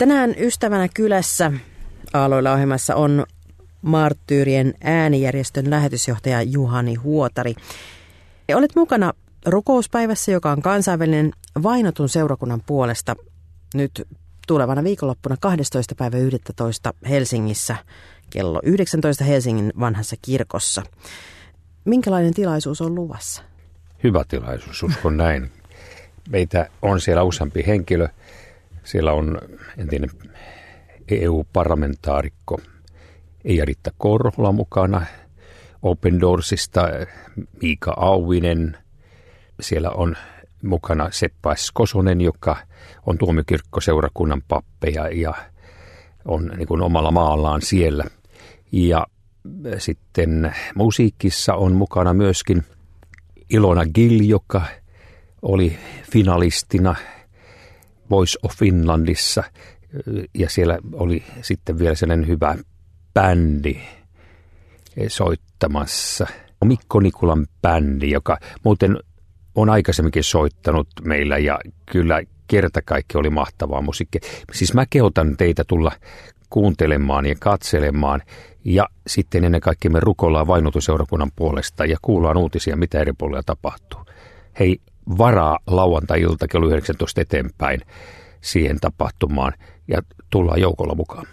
Tänään Ystävänä kylässä Aalloilla ohjelmassa on Marttyyrien äänijärjestön lähetysjohtaja Juhani Huotari. Olet mukana rukouspäivässä, joka on kansainvälinen vainotun seurakunnan puolesta nyt tulevana viikonloppuna 12.11. Helsingissä kello 19 Helsingin vanhassa kirkossa. Minkälainen tilaisuus on luvassa? Hyvä tilaisuus, uskon näin. Meitä on siellä useampi henkilö. Siellä on entinen EU-parlamentaarikko Eija-Riitta Korhola mukana, Open Doorsista Miika Auvinen. Siellä on mukana Seppa Kosonen, joka on tuomiokirkkoseurakunnan pappeja ja on niin kuin omalla maallaan siellä. Ja sitten musiikissa on mukana myöskin Ilona Gill, joka oli finalistina Voice of Finlandissa. Ja siellä oli sitten vielä sellainen hyvä bändi soittamassa. Mikko Nikulan bändi, joka muuten on aikaisemminkin soittanut meillä ja kyllä kerta kaikki oli mahtavaa musiikkia. Siis mä kehotan teitä tulla kuuntelemaan ja katselemaan ja sitten ennen kaikkea me rukoillaan vainotuseurakunnan puolesta ja kuullaan uutisia, mitä eri puolilla tapahtuu. Hei, varaa lauantai-ilta kello 19 eteenpäin siihen tapahtumaan ja tullaan joukolla mukaan.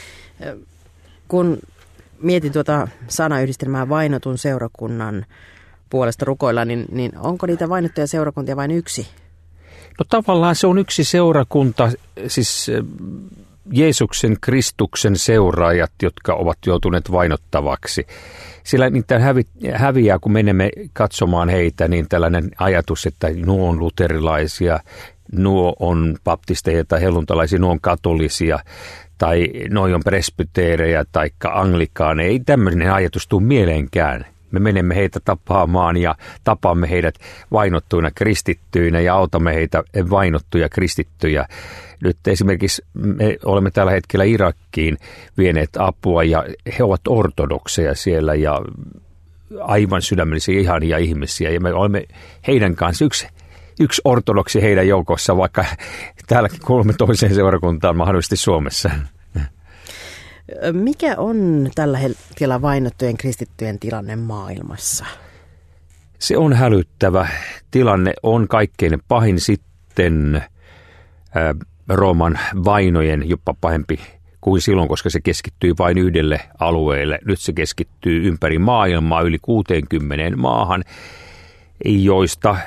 Kun mietin tuota sanayhdistelmää vainotun seurakunnan puolesta rukoilla, niin onko niitä vainottuja seurakuntia vain yksi? No tavallaan se on yksi seurakunta, siis Jeesuksen Kristuksen seuraajat, jotka ovat joutuneet vainottavaksi. Sillä niitä häviää, kun menemme katsomaan heitä, niin tällainen ajatus, että nuo on luterilaisia, nuo on baptisteja tai helluntalaisia, nuo on katolisia, tai nuo on presbyteerejä tai anglikaaneja. Ei tämmöinen ajatus tule mieleenkään. Me menemme heitä tapaamaan ja tapaamme heidät vainottuina kristittyinä ja autamme heitä vainottuja kristittyjä. Nyt esimerkiksi me olemme tällä hetkellä Irakkiin vieneet apua ja he ovat ortodokseja siellä ja aivan sydämellisiä ihania ihmisiä. Ja me olemme heidän kanssa yksi ortodoksi heidän joukossa, vaikka täällä kuulumme toiseen seurakuntaan mahdollisesti Suomessa. Mikä on tällä hetkellä vainottujen kristittyjen tilanne maailmassa? Se on hälyttävä. Tilanne on kaikkein pahin sitten Rooman vainojen jopa pahempi kuin silloin, koska se keskittyy vain yhdelle alueelle. Nyt se keskittyy ympäri maailmaa yli 60 maahan, joista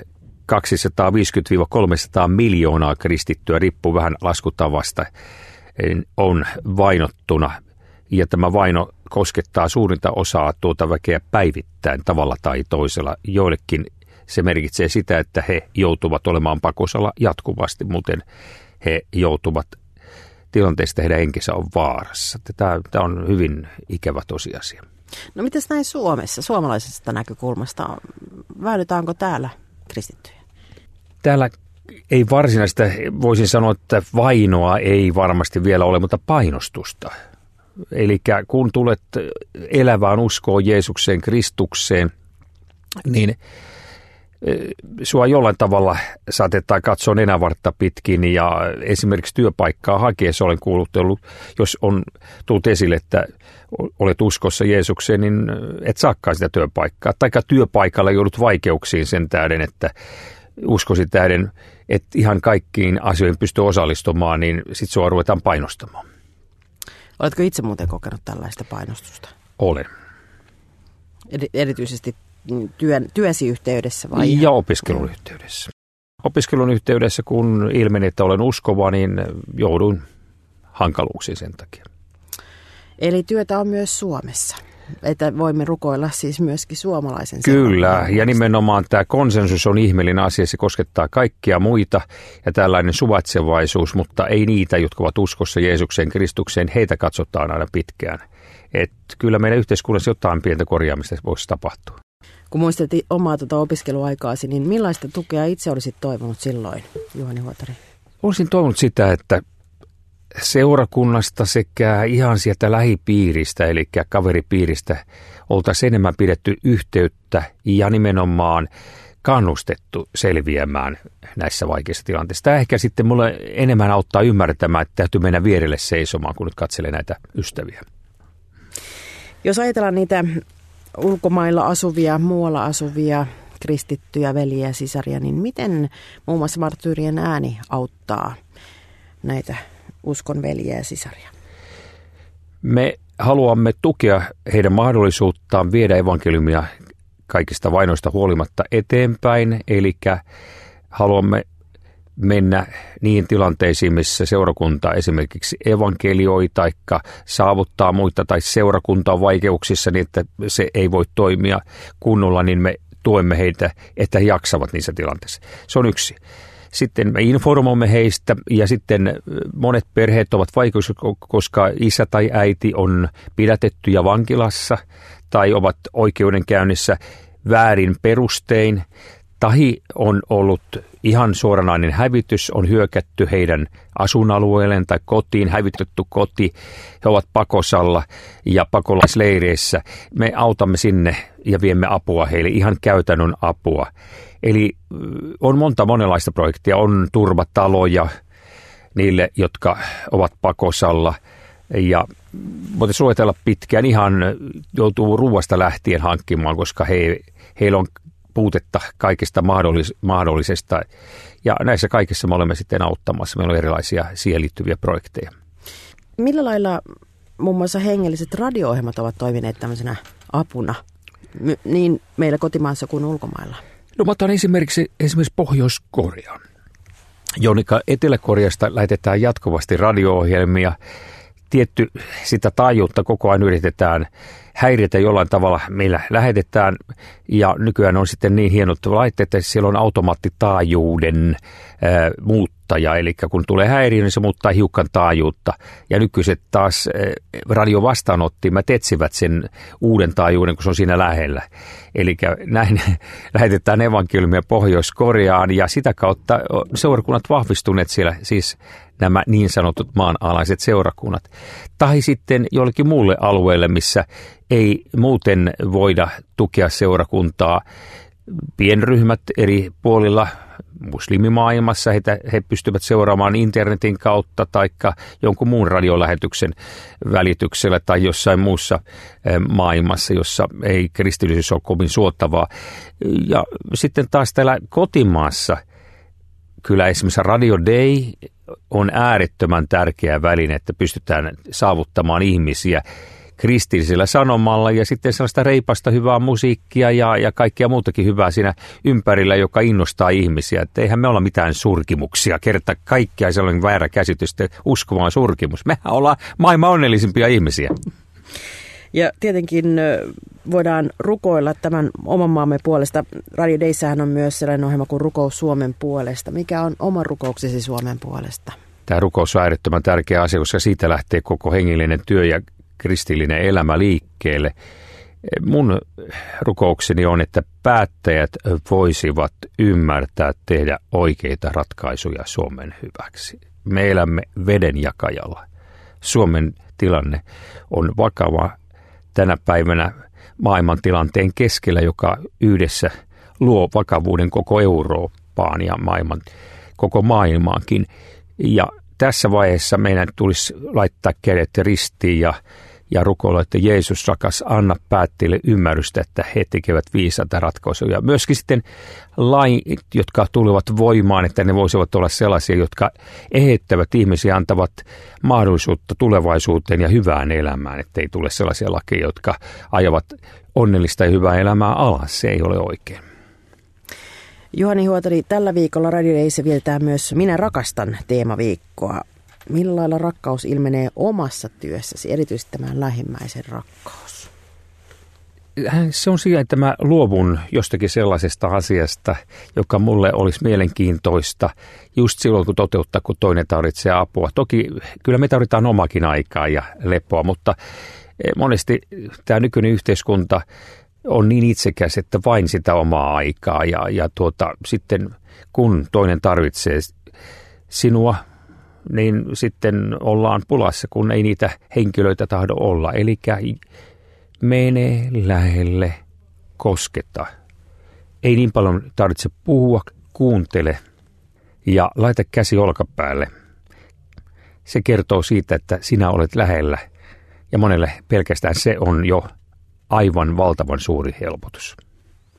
250-300 miljoonaa kristittyä, riippuu vähän laskutavasta, on vainottuna. Ja tämä vaino koskettaa suurinta osaa tuota väkeä päivittäin tavalla tai toisella. Joillekin se merkitsee sitä, että he joutuvat olemaan pakosalla jatkuvasti, muuten he joutuvat tilanteesta, heidän henkensä on vaarassa. Tämä on hyvin ikävä tosiasia. No mitäs näin Suomessa, suomalaisesta näkökulmasta? Väydytäänkö täällä kristittyjä? Täällä ei varsinaista, voisin sanoa, että vainoa ei varmasti vielä ole, mutta painostusta. Eli kun tulet elävään uskoon Jeesukseen, Kristukseen, niin sua jollain tavalla saatetaan katsoa nenävartta pitkin ja esimerkiksi työpaikkaa hakiessa olen kuullut, jos on tullut esille, että olet uskossa Jeesukseen, niin et saakaan sitä työpaikkaa. Taikka työpaikalla joudut vaikeuksiin sen tähden, että uskosi tähden, että ihan kaikkiin asioihin pystyy osallistumaan, niin sitten sua ruvetaan painostamaan. Oletko itse muuten kokenut tällaista painostusta? Olen. Erityisesti työsi yhteydessä vai? Ja opiskelun yhteydessä. Opiskelun yhteydessä, kun ilmeni, että olen uskova, niin joudun hankaluuksiin sen takia. Eli työtä on myös Suomessa, että voimme rukoilla siis myöskin suomalaisen. Kyllä, ja nimenomaan tämä konsensus on ihmeellinen asia, se koskettaa kaikkia muita ja tällainen suvaitsevaisuus, mutta ei niitä, jotka ovat uskossa Jeesukseen, Kristukseen, heitä katsotaan aina pitkään. Että kyllä meidän yhteiskunnassa jotain pientä korjaamista voisi tapahtua. Kun muistat omaa opiskeluaikaasi, niin millaista tukea itse olisit toivonut silloin, Juhani Huotari? Olisin toivonut sitä, että seurakunnasta sekä ihan sieltä lähipiiristä, eli kaveripiiristä, oltaisiin enemmän pidetty yhteyttä ja nimenomaan kannustettu selviämään näissä vaikeissa tilanteissa. Tämä ehkä sitten mulle enemmän auttaa ymmärtämään, että täytyy mennä vierelle seisomaan, kun nyt katselee näitä ystäviä. Jos ajatellaan niitä ulkomailla asuvia, muualla asuvia kristittyjä veljiä ja sisaria, niin miten muun muassa marttyyrien ääni auttaa näitä uskon veljiä ja sisaria? Me haluamme tukea heidän mahdollisuuttaan viedä evankeliumia kaikista vainoista huolimatta eteenpäin, eli haluamme mennä niihin tilanteisiin, missä seurakunta esimerkiksi evankelioi tai saavuttaa muita tai seurakunta on vaikeuksissa niin, että se ei voi toimia kunnolla, niin me tuemme heitä, että he jaksavat niissä tilanteissa. Se on yksi. Sitten me informoimme heistä ja sitten monet perheet ovat vaikeuksia, koska isä tai äiti on pidätetty ja vankilassa tai ovat oikeudenkäynnissä väärin perustein. Tai on ollut ihan suoranainen hävitys, on hyökätty heidän asuinalueelleen tai kotiin, hävitetty koti. He ovat pakosalla ja pakolaisleireissä. Me autamme sinne ja viemme apua heille, ihan käytännön apua. Eli on monenlaista projektia, on turvataloja niille, jotka ovat pakosalla. Ja voitaisiin suojatella pitkään, ihan joutuu ruuasta lähtien hankkimaan, koska heillä on puutetta kaikesta mahdollisesta. Ja näissä kaikissa me olemme sitten auttamassa. Meillä on erilaisia siihen liittyviä projekteja. Millä lailla muun muassa hengelliset radio-ohjelmat ovat toimineet tämmöisenä apuna niin meillä kotimaassa kuin ulkomailla? No mä otan esimerkiksi Pohjois-Korean, jonka Etelä-Koreasta lähetetään jatkuvasti radio-ohjelmia. Tietty sitä taajuutta koko ajan yritetään häiritä jollain tavalla, meillä lähetetään, ja nykyään on sitten niin hienot laitteet, että siellä on automaattitaajuuden muuttaja, eli kun tulee häiriö, niin se muuttaa hiukan taajuutta, ja nykyiset taas radiovastaanottimet etsivät sen uuden taajuuden, kun se on siinä lähellä. Eli näin lähetetään evankeliumia Pohjois-Koreaan, ja sitä kautta seurakunnat vahvistuneet siellä, siis nämä niin sanotut maanalaiset seurakunnat. Tai sitten jollekin muulle alueelle, missä ei muuten voida tukea seurakuntaa. Pienryhmät eri puolilla muslimimaailmassa, he pystyvät seuraamaan internetin kautta tai jonkun muun radiolähetyksen välityksellä tai jossain muussa maailmassa, jossa ei kristillisyys ole kovin suottavaa. Ja sitten taas täällä kotimaassa kyllä esimerkiksi Radio Day on äärettömän tärkeä väline, että pystytään saavuttamaan ihmisiä kristillisellä sanomalla ja sitten sellaista reipasta hyvää musiikkia ja kaikkea muutakin hyvää siinä ympärillä, joka innostaa ihmisiä. Että eihän me olla mitään surkimuksia, kerta kaikkia sellainen väärä käsitys, että uskomaan surkimus. Mehän ollaan maailman onnellisimpia ihmisiä. Ja tietenkin voidaan rukoilla tämän oman maamme puolesta. Radio Dayssähän on myös sellainen ohjelma kuin Rukous Suomen puolesta. Mikä on oma rukouksesi Suomen puolesta? Tämä rukous on äärettömän tärkeä asia, koska siitä lähtee koko hengellinen työ ja kristillinen elämä liikkeelle. Mun rukoukseni on, että päättäjät voisivat ymmärtää tehdä oikeita ratkaisuja Suomen hyväksi. Me elämme vedenjakajalla. Suomen tilanne on vakava tänä päivänä maailman tilanteen keskellä, joka yhdessä luo vakavuuden koko Eurooppaan ja koko maailmaankin. Ja tässä vaiheessa meidän tulisi laittaa kädet ristiin ja rukoilla, että Jeesus rakas, anna päättäjille ymmärrystä, että he tekevät viisaita ratkaisuja. Myöskin sitten lait, jotka tulevat voimaan, että ne voisivat olla sellaisia, jotka eheyttävät ihmisiä, antavat mahdollisuutta tulevaisuuteen ja hyvään elämään, ettei tule sellaisia lakeja, jotka ajavat onnellista ja hyvää elämää alas. Se ei ole oikein. Juhani Huotari, tällä viikolla Radio Dayssä vietetään myös Minä rakastan -teemaviikkoa. Millä lailla rakkaus ilmenee omassa työssäsi, erityisesti tämä lähimmäisen rakkaus? Se on siinä, että mä luovun jostakin sellaisesta asiasta, joka mulle olisi mielenkiintoista just silloin, kun toinen tarvitsee apua. Toki kyllä me tarvitaan omakin aikaa ja lepoa, mutta monesti tämä nykyinen yhteiskunta on niin itsekäs, että vain sitä omaa aikaa ja sitten kun toinen tarvitsee sinua, niin sitten ollaan pulassa, kun ei niitä henkilöitä tahdo olla. Eli mene lähelle, kosketa ei niin paljon tarvitse puhua, kuuntele ja laita käsi olkapäälle. Se kertoo siitä, että sinä olet lähellä ja monelle pelkästään se on jo aivan valtavan suuri helpotus.